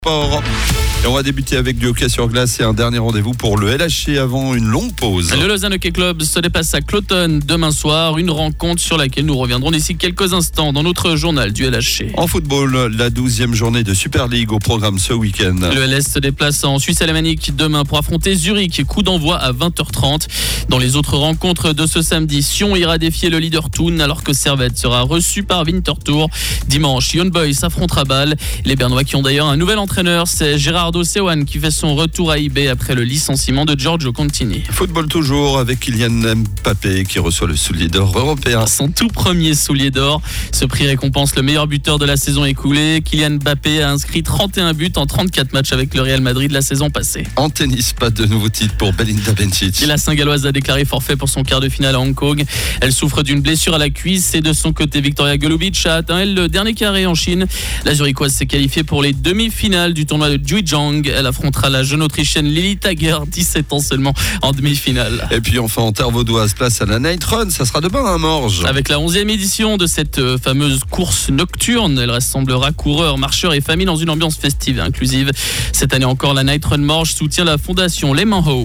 Sport. Et on va débuter avec du hockey sur glace et un dernier rendez-vous pour le LHC avant une longue pause. Le Lausanne Hockey Club se déplace à Cloton demain soir, une rencontre sur laquelle nous reviendrons d'ici quelques instants dans notre journal du LHC. En football, la 12e journée de Super League au programme ce week-end. Le LS se déplace en Suisse alémanique demain pour affronter Zurich, coup d'envoi à 20h30. Dans les autres rencontres de ce samedi, Sion ira défier le leader Thun alors que Servette sera reçu par Winterthur. Dimanche, Young Boys affrontera Bâle. Les Bernois qui ont d'ailleurs un nouvel entraîneur, c'est Gerardo Sewan qui fait son retour à IB après le licenciement de Giorgio Contini. Football toujours avec Kylian Mbappé qui reçoit le soulier d'or européen. Son tout premier soulier d'or. Ce prix récompense le meilleur buteur de la saison écoulée. Kylian Mbappé a inscrit 31 buts en 34 matchs avec le Real Madrid la saison passée. En tennis, pas de nouveau titre pour Belinda Bencic. Et la Saint-Galloise a déclaré forfait pour son quart de finale à Hong Kong. Elle souffre d'une blessure à la cuisse et de son côté, Victoria Golubic a atteint le dernier carré en Chine. La Zurichoise s'est qualifiée pour les demi-finales du tournoi de Zhejiang. Elle affrontera la jeune Autrichienne Lily Tager, 17 ans seulement, en demi-finale. Et puis enfin en terre vaudoise, place à la Night Run, ça sera demain à Morges. Avec la 11e édition de cette fameuse course nocturne, elle rassemblera coureurs, marcheurs et familles dans une ambiance festive et inclusive. Cette année encore, la Night Run Morges soutient la fondation Lehman Ho.